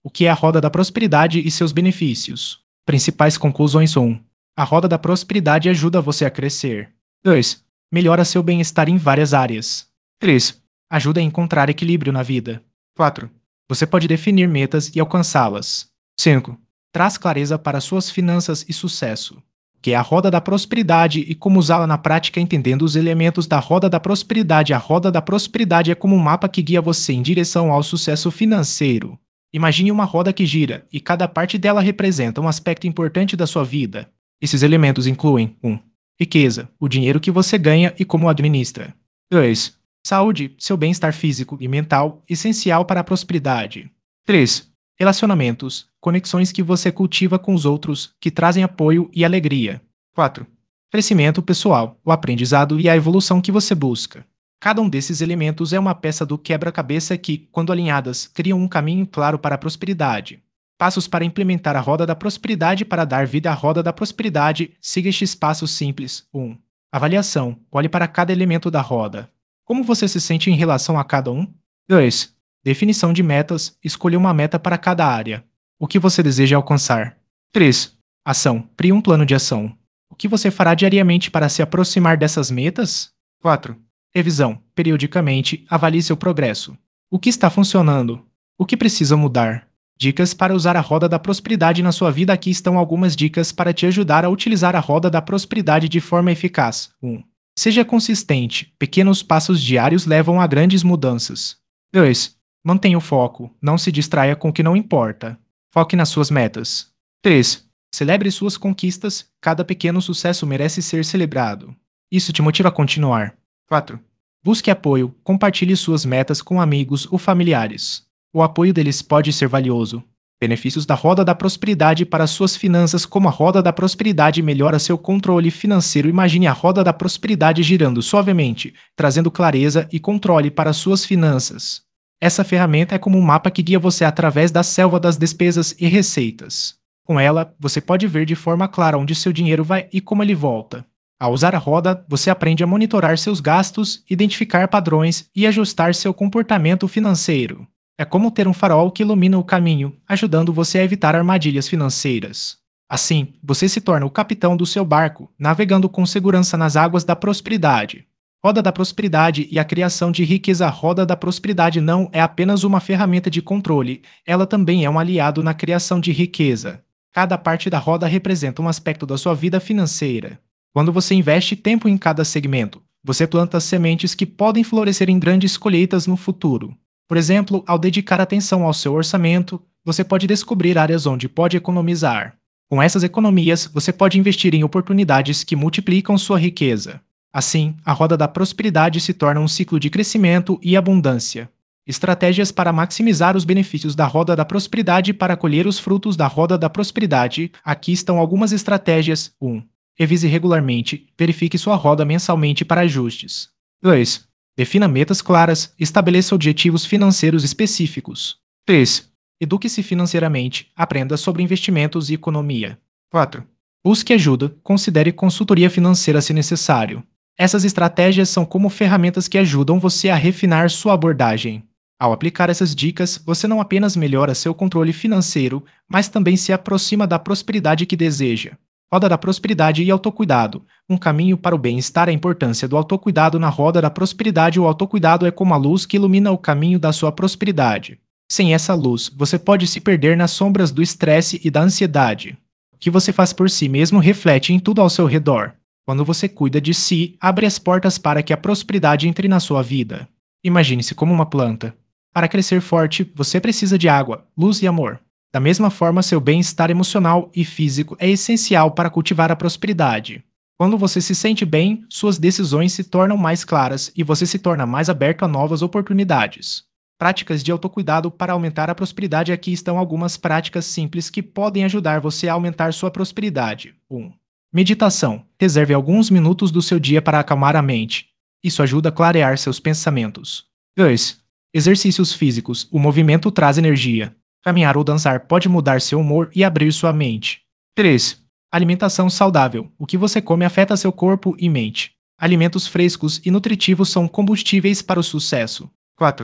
O que é a roda da prosperidade e seus benefícios? Principais conclusões 1. A roda da prosperidade ajuda você a crescer. 2. Melhora seu bem-estar em várias áreas. 3. Ajuda a encontrar equilíbrio na vida. 4. Você pode definir metas e alcançá-las. 5. Traz clareza para suas finanças e sucesso. O que é a roda da prosperidade e como usá-la na prática entendendo os elementos da roda da prosperidade. A roda da prosperidade é como um mapa que guia você em direção ao sucesso financeiro. Imagine uma roda que gira, e cada parte dela representa um aspecto importante da sua vida. Esses elementos incluem 1. Riqueza, o dinheiro que você ganha e como o administra. 2. Saúde, seu bem-estar físico e mental, essencial para a prosperidade. 3. Relacionamentos, conexões que você cultiva com os outros, que trazem apoio e alegria. 4. Crescimento pessoal, o aprendizado e a evolução que você busca. Cada um desses elementos é uma peça do quebra-cabeça que, quando alinhadas, criam um caminho claro para a prosperidade. Passos para implementar a roda da prosperidade. Para dar vida à roda da prosperidade, siga estes passos simples. 1. Avaliação. Olhe para cada elemento da roda. Como você se sente em relação a cada um? 2. Definição de metas. Escolha uma meta para cada área. O que você deseja alcançar? 3. Ação. Crie um plano de ação. O que você fará diariamente para se aproximar dessas metas? 4. Revisão. Periodicamente, avalie seu progresso. O que está funcionando? O que precisa mudar? Dicas para usar a roda da prosperidade na sua vida. Aqui estão algumas dicas para te ajudar a utilizar a roda da prosperidade de forma eficaz. 1. Seja consistente. Pequenos passos diários levam a grandes mudanças. 2. Mantenha o foco. Não se distraia com o que não importa. Foque nas suas metas. 3. Celebre suas conquistas. Cada pequeno sucesso merece ser celebrado. Isso te motiva a continuar. 4. Busque apoio. Compartilhe suas metas com amigos ou familiares. O apoio deles pode ser valioso. Benefícios da roda da prosperidade para suas finanças. Como a roda da prosperidade melhora seu controle financeiro. Imagine a roda da prosperidade girando suavemente, trazendo clareza e controle para suas finanças. Essa ferramenta é como um mapa que guia você através da selva das despesas e receitas. Com ela, você pode ver de forma clara onde seu dinheiro vai e como ele volta. Ao usar a roda, você aprende a monitorar seus gastos, identificar padrões e ajustar seu comportamento financeiro. É como ter um farol que ilumina o caminho, ajudando você a evitar armadilhas financeiras. Assim, você se torna o capitão do seu barco, navegando com segurança nas águas da prosperidade. Roda da prosperidade e a criação de riqueza. A roda da prosperidade não é apenas uma ferramenta de controle, ela também é um aliado na criação de riqueza. Cada parte da roda representa um aspecto da sua vida financeira. Quando você investe tempo em cada segmento, você planta sementes que podem florescer em grandes colheitas no futuro. Por exemplo, ao dedicar atenção ao seu orçamento, você pode descobrir áreas onde pode economizar. Com essas economias, você pode investir em oportunidades que multiplicam sua riqueza. Assim, a roda da prosperidade se torna um ciclo de crescimento e abundância. Estratégias para maximizar os benefícios da roda da prosperidade. Para colher os frutos da roda da prosperidade, aqui estão algumas estratégias. 1. Revise regularmente. Verifique sua roda mensalmente para ajustes. 2. Defina metas claras. Estabeleça objetivos financeiros específicos. 3. Eduque-se financeiramente. Aprenda sobre investimentos e economia. 4. Busque ajuda. Considere consultoria financeira se necessário. Essas estratégias são como ferramentas que ajudam você a refinar sua abordagem. Ao aplicar essas dicas, você não apenas melhora seu controle financeiro, mas também se aproxima da prosperidade que deseja. Roda da prosperidade e autocuidado. Um caminho para o bem-estar. A importância do autocuidado na roda da prosperidade. O autocuidado é como a luz que ilumina o caminho da sua prosperidade. Sem essa luz, você pode se perder nas sombras do estresse e da ansiedade. O que você faz por si mesmo reflete em tudo ao seu redor. Quando você cuida de si, abre as portas para que a prosperidade entre na sua vida. Imagine-se como uma planta. Para crescer forte, você precisa de água, luz e amor. Da mesma forma, seu bem-estar emocional e físico é essencial para cultivar a prosperidade. Quando você se sente bem, suas decisões se tornam mais claras e você se torna mais aberto a novas oportunidades. Práticas de autocuidado para aumentar a prosperidade. Aqui estão algumas práticas simples que podem ajudar você a aumentar sua prosperidade. 1. Meditação. Reserve alguns minutos do seu dia para acalmar a mente. Isso ajuda a clarear seus pensamentos. 2. Exercícios físicos. O movimento traz energia. Caminhar ou dançar pode mudar seu humor e abrir sua mente. 3. Alimentação saudável. O que você come afeta seu corpo e mente. Alimentos frescos e nutritivos são combustíveis para o sucesso. 4.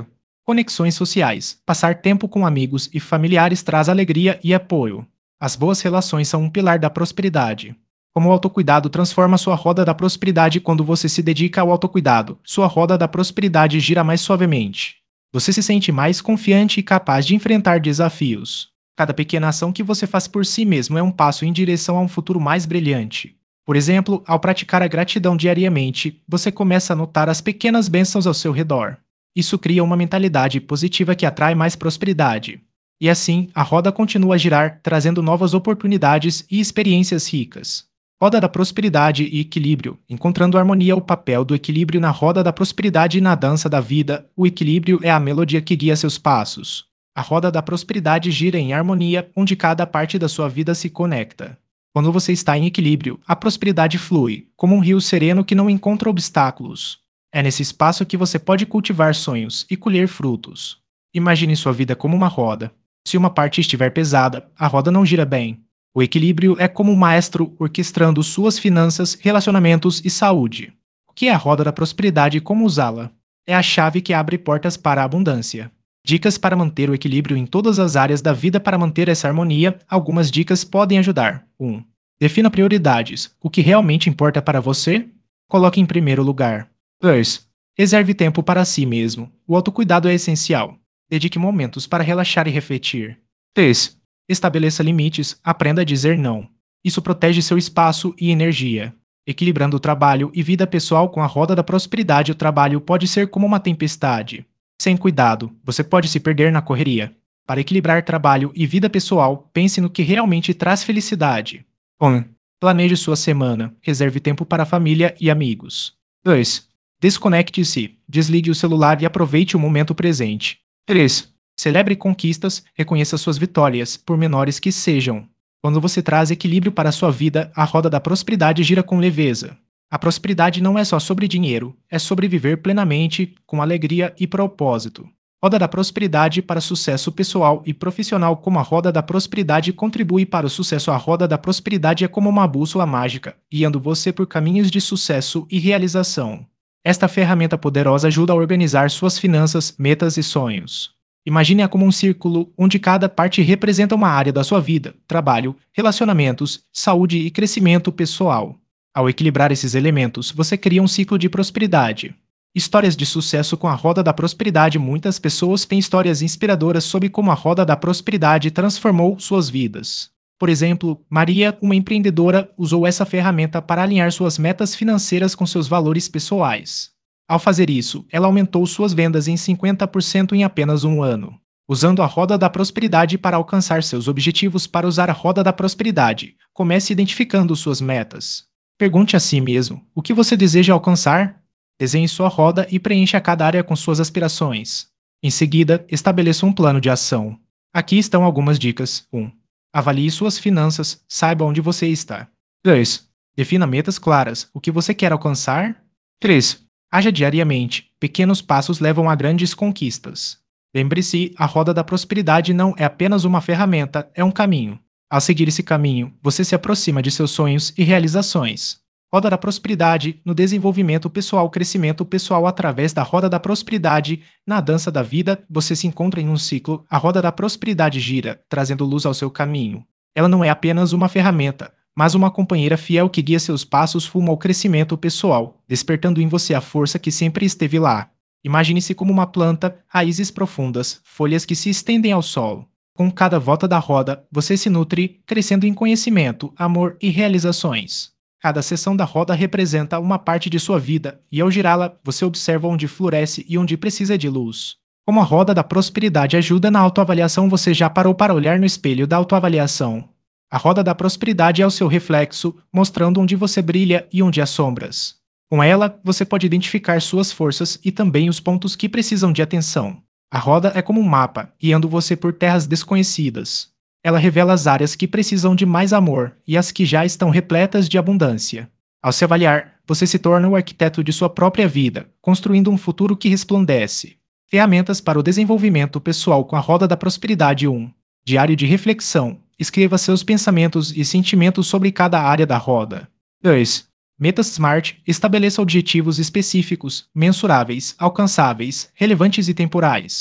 Conexões sociais. Passar tempo com amigos e familiares traz alegria e apoio. As boas relações são um pilar da prosperidade. Como o autocuidado transforma sua roda da prosperidade quando você se dedica ao autocuidado, sua roda da prosperidade gira mais suavemente. Você se sente mais confiante e capaz de enfrentar desafios. Cada pequena ação que você faz por si mesmo é um passo em direção a um futuro mais brilhante. Por exemplo, ao praticar a gratidão diariamente, você começa a notar as pequenas bênçãos ao seu redor. Isso cria uma mentalidade positiva que atrai mais prosperidade. E assim, a roda continua a girar, trazendo novas oportunidades e experiências ricas. Roda da prosperidade e equilíbrio. Encontrando harmonia, o papel do equilíbrio na roda da prosperidade e na dança da vida. O equilíbrio é a melodia que guia seus passos. A roda da prosperidade gira em harmonia, onde cada parte da sua vida se conecta. Quando você está em equilíbrio, a prosperidade flui, como um rio sereno que não encontra obstáculos. É nesse espaço que você pode cultivar sonhos e colher frutos. Imagine sua vida como uma roda. Se uma parte estiver pesada, a roda não gira bem. O equilíbrio é como um maestro orquestrando suas finanças, relacionamentos e saúde. O que é a roda da prosperidade e como usá-la? É a chave que abre portas para a abundância. Dicas para manter o equilíbrio em todas as áreas da vida. Para manter essa harmonia, algumas dicas podem ajudar. 1. Defina prioridades. O que realmente importa para você? Coloque em primeiro lugar. 2. Reserve tempo para si mesmo. O autocuidado é essencial. Dedique momentos para relaxar e refletir. 3. Estabeleça limites. Aprenda a dizer não. Isso protege seu espaço e energia. Equilibrando o trabalho e vida pessoal com a roda da prosperidade, o trabalho pode ser como uma tempestade. Sem cuidado, você pode se perder na correria. Para equilibrar trabalho e vida pessoal, pense no que realmente traz felicidade. 1. Planeje sua semana. Reserve tempo para a família e amigos. 2. Desconecte-se. Desligue o celular e aproveite o momento presente. 3. Celebre conquistas. Reconheça suas vitórias, por menores que sejam. Quando você traz equilíbrio para a sua vida, a roda da prosperidade gira com leveza. A prosperidade não é só sobre dinheiro, é sobre viver plenamente, com alegria e propósito. Roda da prosperidade para sucesso pessoal e profissional. Como a roda da prosperidade contribui para o sucesso. A roda da prosperidade é como uma bússola mágica, guiando você por caminhos de sucesso e realização. Esta ferramenta poderosa ajuda a organizar suas finanças, metas e sonhos. Imagine-a como um círculo onde cada parte representa uma área da sua vida: trabalho, relacionamentos, saúde e crescimento pessoal. Ao equilibrar esses elementos, você cria um ciclo de prosperidade. Histórias de sucesso com a roda da prosperidade. Muitas pessoas têm histórias inspiradoras sobre como a roda da prosperidade transformou suas vidas. Por exemplo, Maria, uma empreendedora, usou essa ferramenta para alinhar suas metas financeiras com seus valores pessoais. Ao fazer isso, ela aumentou suas vendas em 50% em apenas um ano. Usando a roda da prosperidade para alcançar seus objetivos. Para usar a roda da prosperidade, comece identificando suas metas. Pergunte a si mesmo: o que você deseja alcançar? Desenhe sua roda e preencha cada área com suas aspirações. Em seguida, estabeleça um plano de ação. Aqui estão algumas dicas. 1. Avalie suas finanças, saiba onde você está. 2. Defina metas claras. O que você quer alcançar? 3. Haja diariamente. Pequenos passos levam a grandes conquistas. Lembre-se, a roda da prosperidade não é apenas uma ferramenta, é um caminho. Ao seguir esse caminho, você se aproxima de seus sonhos e realizações. Roda da prosperidade no desenvolvimento pessoal. Crescimento pessoal através da roda da prosperidade. Na dança da vida, você se encontra em um ciclo. A roda da prosperidade gira, trazendo luz ao seu caminho. Ela não é apenas uma ferramenta, mas uma companheira fiel que guia seus passos rumo ao crescimento pessoal, despertando em você a força que sempre esteve lá. Imagine-se como uma planta, raízes profundas, folhas que se estendem ao solo. Com cada volta da roda, você se nutre, crescendo em conhecimento, amor e realizações. Cada seção da roda representa uma parte de sua vida, e ao girá-la, você observa onde floresce e onde precisa de luz. Como a roda da prosperidade ajuda na autoavaliação. Você já parou para olhar no espelho da autoavaliação? A roda da prosperidade é o seu reflexo, mostrando onde você brilha e onde há sombras. Com ela, você pode identificar suas forças e também os pontos que precisam de atenção. A roda é como um mapa, guiando você por terras desconhecidas. Ela revela as áreas que precisam de mais amor e as que já estão repletas de abundância. Ao se avaliar, você se torna o arquiteto de sua própria vida, construindo um futuro que resplandece. Ferramentas para o desenvolvimento pessoal com a roda da prosperidade. 1. Diário de reflexão. Escreva seus pensamentos e sentimentos sobre cada área da roda. 2. Metas SMART. Estabeleça objetivos específicos, mensuráveis, alcançáveis, relevantes e temporais.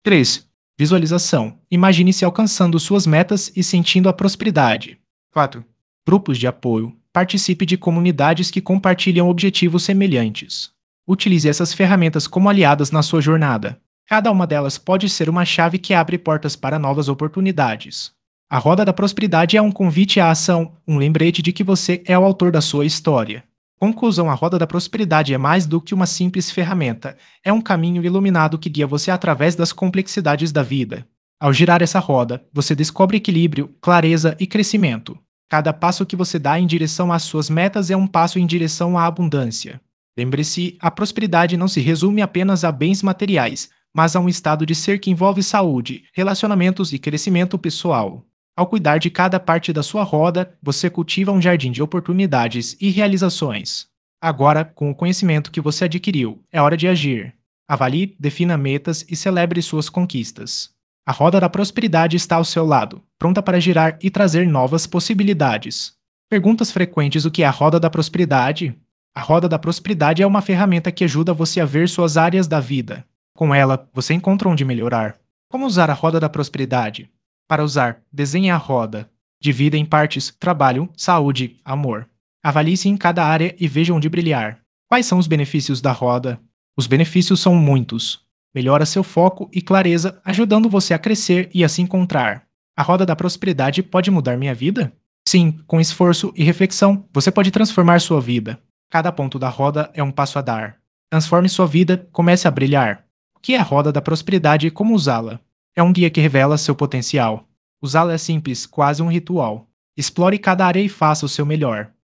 3. Visualização. Imagine-se alcançando suas metas e sentindo a prosperidade. 4. Grupos de apoio. Participe de comunidades que compartilham objetivos semelhantes. Utilize essas ferramentas como aliadas na sua jornada. Cada uma delas pode ser uma chave que abre portas para novas oportunidades. A Roda da Prosperidade é um convite à ação, um lembrete de que você é o autor da sua história. Conclusão: a Roda da Prosperidade é mais do que uma simples ferramenta, é um caminho iluminado que guia você através das complexidades da vida. Ao girar essa roda, você descobre equilíbrio, clareza e crescimento. Cada passo que você dá em direção às suas metas é um passo em direção à abundância. Lembre-se, a prosperidade não se resume apenas a bens materiais, mas a um estado de ser que envolve saúde, relacionamentos e crescimento pessoal. Ao cuidar de cada parte da sua roda, você cultiva um jardim de oportunidades e realizações. Agora, com o conhecimento que você adquiriu, é hora de agir. Avalie, defina metas e celebre suas conquistas. A roda da prosperidade está ao seu lado, pronta para girar e trazer novas possibilidades. Perguntas frequentes: o que é a roda da prosperidade? A roda da prosperidade é uma ferramenta que ajuda você a ver suas áreas da vida. Com ela, você encontra onde melhorar. Como usar a roda da prosperidade? Para usar, desenhe a roda. Divida em partes: trabalho, saúde, amor. Avalie-se em cada área e veja onde brilhar. Quais são os benefícios da roda? Os benefícios são muitos. Melhora seu foco e clareza, ajudando você a crescer e a se encontrar. A roda da prosperidade pode mudar minha vida? Sim, com esforço e reflexão, você pode transformar sua vida. Cada ponto da roda é um passo a dar. Transforme sua vida, comece a brilhar. O que é a roda da prosperidade e como usá-la? É um guia que revela seu potencial. Usá-la é simples, quase um ritual. Explore cada área e faça o seu melhor.